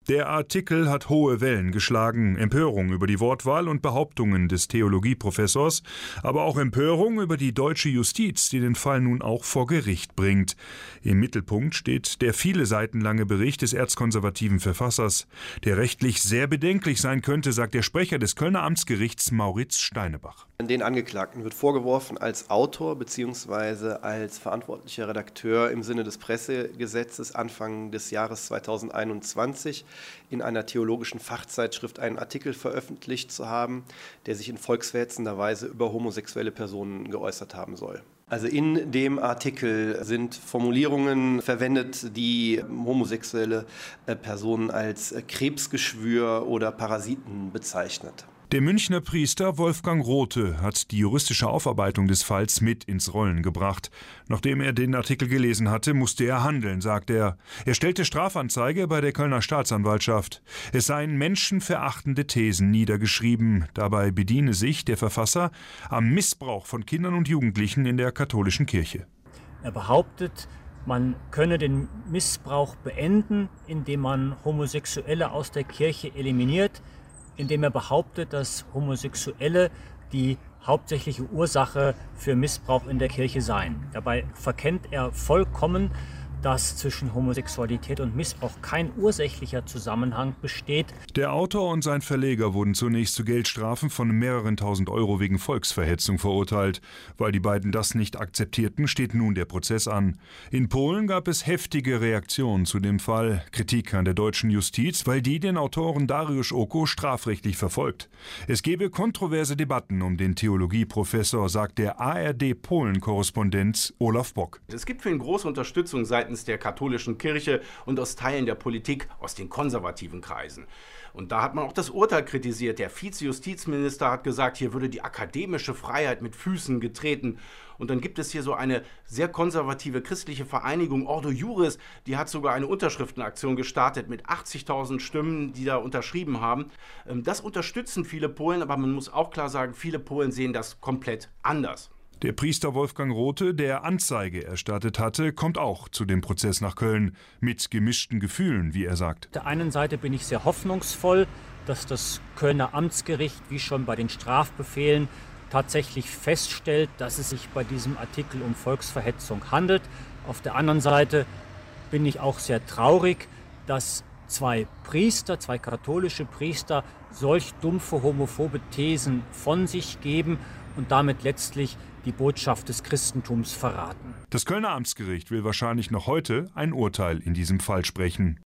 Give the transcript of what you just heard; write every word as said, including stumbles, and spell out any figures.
Der Artikel hat hohe Wellen geschlagen. Empörung über die Wortwahl und Behauptungen des Theologieprofessors, aber auch Empörung über die deutsche Justiz, die den Fall nun auch vor Gericht bringt. Im Mittelpunkt steht der viele Seiten lange Bericht des erzkonservativen Verfassers, der rechtlich sehr bedenklich sein könnte, sagt der Sprecher des Kölner Amtsgerichts Mauritz Steinebach. Den Angeklagten wird vorgeworfen, als Autor bzw. als verantwortlicher Redakteur im Sinne des Pressegesetzes Anfang des Jahres zweitausendeinundzwanzig in einer theologischen Fachzeitschrift einen Artikel veröffentlicht zu haben, der sich in volksverhetzender Weise über homosexuelle Personen geäußert haben soll. Also in dem Artikel sind Formulierungen verwendet, die homosexuelle Personen als Krebsgeschwür oder Parasiten bezeichnet. Der Münchner Priester Wolfgang Rothe hat die juristische Aufarbeitung des Falls mit ins Rollen gebracht. Nachdem er den Artikel gelesen hatte, musste er handeln, sagt er. Er stellte Strafanzeige bei der Kölner Staatsanwaltschaft. Es seien menschenverachtende Thesen niedergeschrieben. Dabei bediene sich der Verfasser am Missbrauch von Kindern und Jugendlichen in der katholischen Kirche. Er behauptet, man könne den Missbrauch beenden, indem man Homosexuelle aus der Kirche eliminiert, indem er behauptet, dass Homosexuelle die hauptsächliche Ursache für Missbrauch in der Kirche seien. Dabei verkennt er vollkommen, dass zwischen Homosexualität und Missbrauch kein ursächlicher Zusammenhang besteht. Der Autor und sein Verleger wurden zunächst zu Geldstrafen von mehreren tausend Euro wegen Volksverhetzung verurteilt. Weil die beiden das nicht akzeptierten, steht nun der Prozess an. In Polen gab es heftige Reaktionen zu dem Fall. Kritik an der deutschen Justiz, weil die den Autoren Dariusz Oko strafrechtlich verfolgt. Es gebe kontroverse Debatten um den Theologieprofessor, sagt der A R D-Polen-Korrespondent Olaf Bock. Es gibt für ihn große Unterstützung seitens der katholischen Kirche und aus Teilen der Politik aus den konservativen Kreisen. Und da hat man auch das Urteil kritisiert. Der Vize-Justizminister hat gesagt, hier würde die akademische Freiheit mit Füßen getreten. Und dann gibt es hier so eine sehr konservative christliche Vereinigung, Ordo Iuris, die hat sogar eine Unterschriftenaktion gestartet mit achtzigtausend Stimmen, die da unterschrieben haben. Das unterstützen viele Polen, aber man muss auch klar sagen, viele Polen sehen das komplett anders. Der Priester Wolfgang Rothe, der Anzeige erstattet hatte, kommt auch zu dem Prozess nach Köln. Mit gemischten Gefühlen, wie er sagt. Auf der einen Seite bin ich sehr hoffnungsvoll, dass das Kölner Amtsgericht, wie schon bei den Strafbefehlen, tatsächlich feststellt, dass es sich bei diesem Artikel um Volksverhetzung handelt. Auf der anderen Seite bin ich auch sehr traurig, dass zwei Priester, zwei katholische Priester, solch dumpfe homophobe Thesen von sich geben und damit letztlich die Botschaft des Christentums verraten. Das Kölner Amtsgericht will wahrscheinlich noch heute ein Urteil in diesem Fall sprechen.